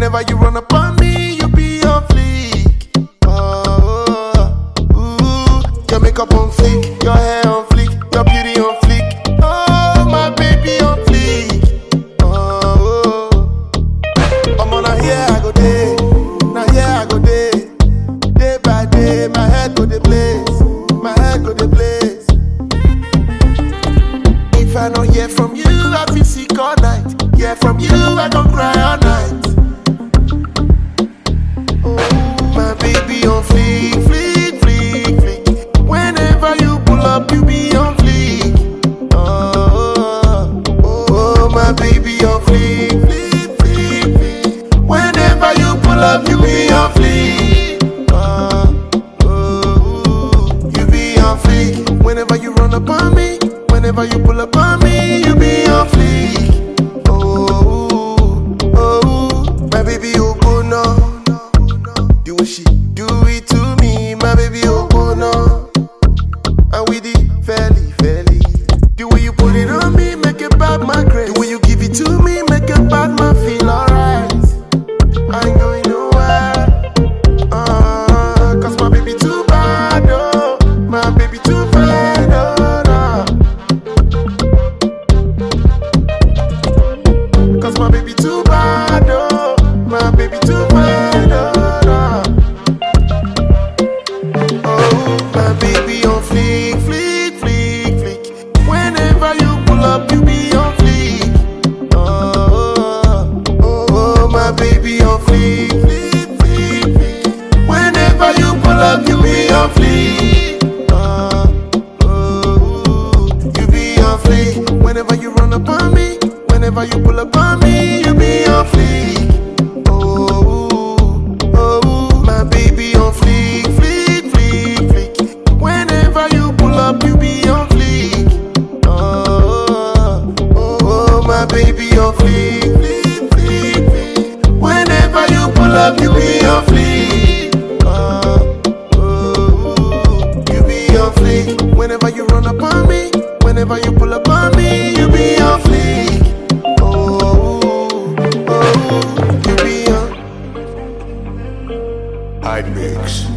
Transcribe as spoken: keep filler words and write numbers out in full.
Whenever you run up on me, you be on fleek. Oh, ooh, your makeup on fleek, your hair on fleek, your beauty on fleek. Oh, my baby on fleek. Oh, I'm on a here I go day, now here I go day. Day by day, my head go the place, my head go the place. If I don't hear from you, I feel sick all night. Hear from you, I don't cry all night. Oh, my baby on fleek, fleek, fleek, fleek. Whenever you pull up, you be on fleek. Oh, oh, oh, my baby on fleek, fleek, fleek, fleek. Whenever you pull up, you be on fleek. Oh, oh, you be on fleek. Whenever you run up on me, whenever you pull up on me, you be on fleek. Oh, oh, my baby, oh, go no. The way she do it to me, my baby, oh, go no. And with it, fairly, fairly. The way you put it on me, make it back my grace. The way you give it to me, make it back my feel alright. I ain't going nowhere. Uh, cause my baby too bad, oh. My baby too bad, oh, no. Cause my baby too bad, oh. My baby too bad, oh, no. Oh, my baby on fleek, fleek, fleek, fleek. Whenever you pull up, you be on fleek. Oh, oh, oh, my baby on fleek, fleek, fleek, fleek. Whenever you pull up, you be on fleek. Oh, oh, you be on fleek. Whenever you run up on me, whenever you pull up on me, you be on fleek. Oh, oh, my baby on fleek, fleek, fleek, fleek. Whenever you pull up, you be on fleek. Oh, oh, oh, my baby on fleek, fleek, fleek, fleek. Whenever you pull up, you be on fleek. Oh, oh, you be on fleek. Whenever you run up on me, whenever you pull up on me, you be on fleek. Oh, oh, you be on. Hide mix.